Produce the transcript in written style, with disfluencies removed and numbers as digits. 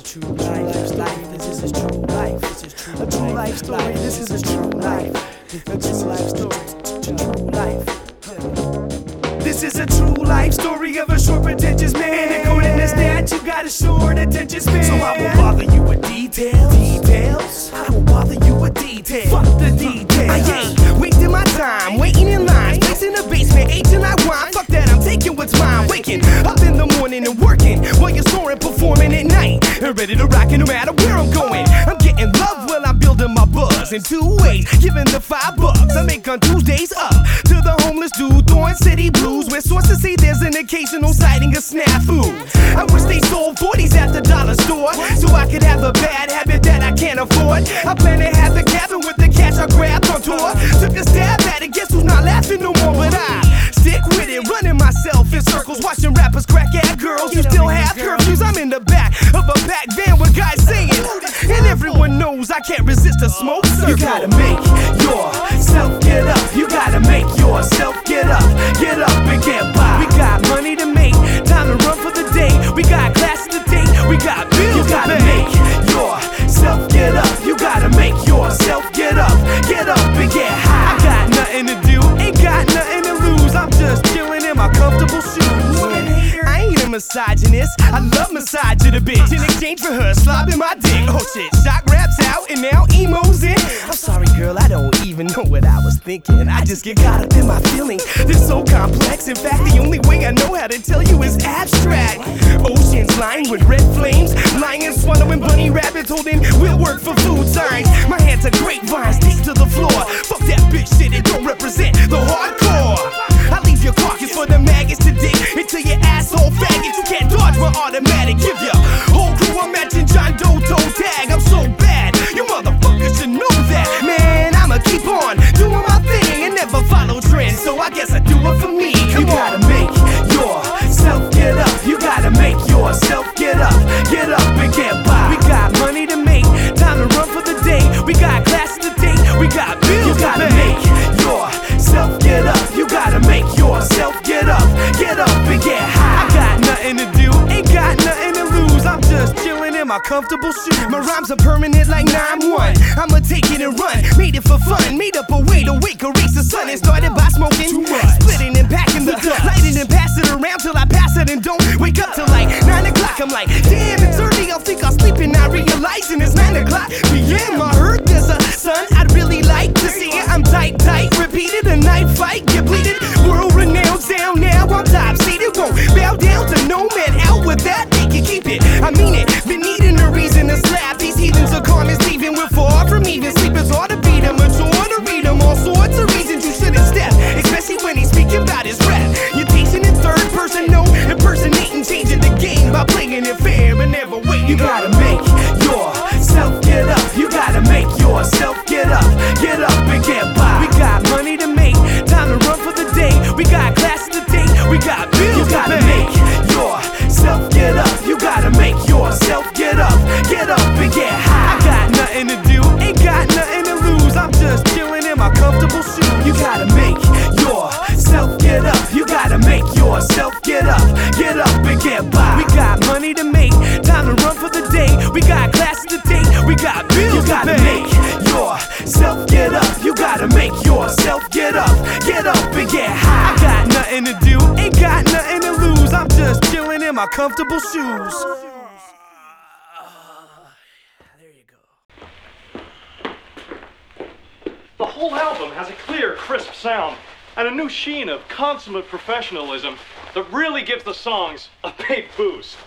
true life. This is a true life. This is true. A true life story. This is a true life. A true life story. True life. This is a true life story of a short, pretentious man. According to stats, you got a short attention span. So I will bother you with details. I will bother you with details. Fuck the details. I ain't wasting my time waiting in lines, placing the basement, H&I wine. Fuck that, I'm taking what's mine. Waking up in the morning and working while you're snoring, performing at night and ready to rock it no matter where I'm going. I'm getting love while I'm building my buzz in 2 ways. Giving the $5 I make on Tuesdays up to the homeless dude throwing city blues, where sources say there's an occasional sighting of snafu. I wish they sold 40s at the dollar store so I could have a bad habit that I can't afford. I plan to have the cabin with the cash I grabbed on tour. Took a stab at it, guess who's not laughing no more? But I stick with it, running myself in circles, watching rappers crack at girls who still have curfews. I'm in the back of a packed van with guys saying, and everyone knows I can't resist a smoke circle. You gotta make yourself get up. You gotta make yourself get up and get by. We got money to make, time to run for the day. We got classes to take, we got bills to pay. You gotta make yourself get up. You gotta make yourself get up and get high. I got nothing to do, ain't got nothing to lose. I'm just chilling in my comfortable shoes. I ain't a misogynist, I love massaging a bitch in exchange for her slobbing my dick. Oh shit, shock raps out and now emo's in. I'm sorry girl, I don't even know what I was thinking. I just get caught up in my feelings, they're so complex. In fact, the only way I know how to tell you is abstract. Oceans lined with red flames, lions swallowing bunny rabbits, holding will work for food signs. My hands are grapevines, deep to the floor. Fuck that bitch shit, it don't represent the hardcore. I leave your carcass for the maggots to dig into your asshole faggot. You can't dodge my automatic. Give ya whole crew, I'm matching John Doe toe tag. I'm so bad, you motherfuckers should know that. Man, I'ma keep on doing my thing and never follow trends, so I guess I do it for me. Come on. You gotta make yourself get up. You gotta make yourself get up and get by. We got money to make, time to run for the day. We got classes to take, we got bills to pay. You gotta make yourself get up. You gotta make yourself get up and get high. I got nothing to do, ain't got nothing to lose. I'm just chilling in my comfortable shoes. My rhymes are permanent like 9-1. I'ma take it and run, made it for fun. Made up a way to wake or reach the sun. It started by smoking, splitting and packing the lighting and pass it around till I pass it and don't wake up till like 9 o'clock. I'm like, damn, it's early, I'll think I'll sleep and not realizing it's 9 o'clock p.m. I heard there's a sun, I'd really like to see it. I'm tight, repeated, a night fight, get bleeded. World renowned sound, now I'm top seated. Won't bow down to no man, out with that, they can keep it. I mean it, been needing a reason to slap these heathens. A calm is leaving, we're far from even. Sleepers ought to beat them, mature to read them. All sorts of reasons you shouldn't step, especially when he's speaking about his rap. You're teaching in third person, no impersonating, changing the game by playing it fair but never waiting. You gotta make yourself get up. You gotta make yourself get up and get by. We got money to make, time to run for the day. We got classes to take, we got bills to pay. You gotta make yourself get up. You gotta make yourself get up and get high. I got nothing to do, ain't got nothing to lose. I'm just chilling in my comfortable shoes. You gotta make yourself get up. You gotta make yourself get up and get by. We got money to make, time to run for the day. We got classes to take, we got bills to pay. You gotta make yourself get up. You gotta make yourself get up and get high. I got nothing to do, ain't got nothing to lose. I'm just chilling in my comfortable shoes. There you go. The whole album has a clear, crisp sound and a new sheen of consummate professionalism that really gives the songs a big boost.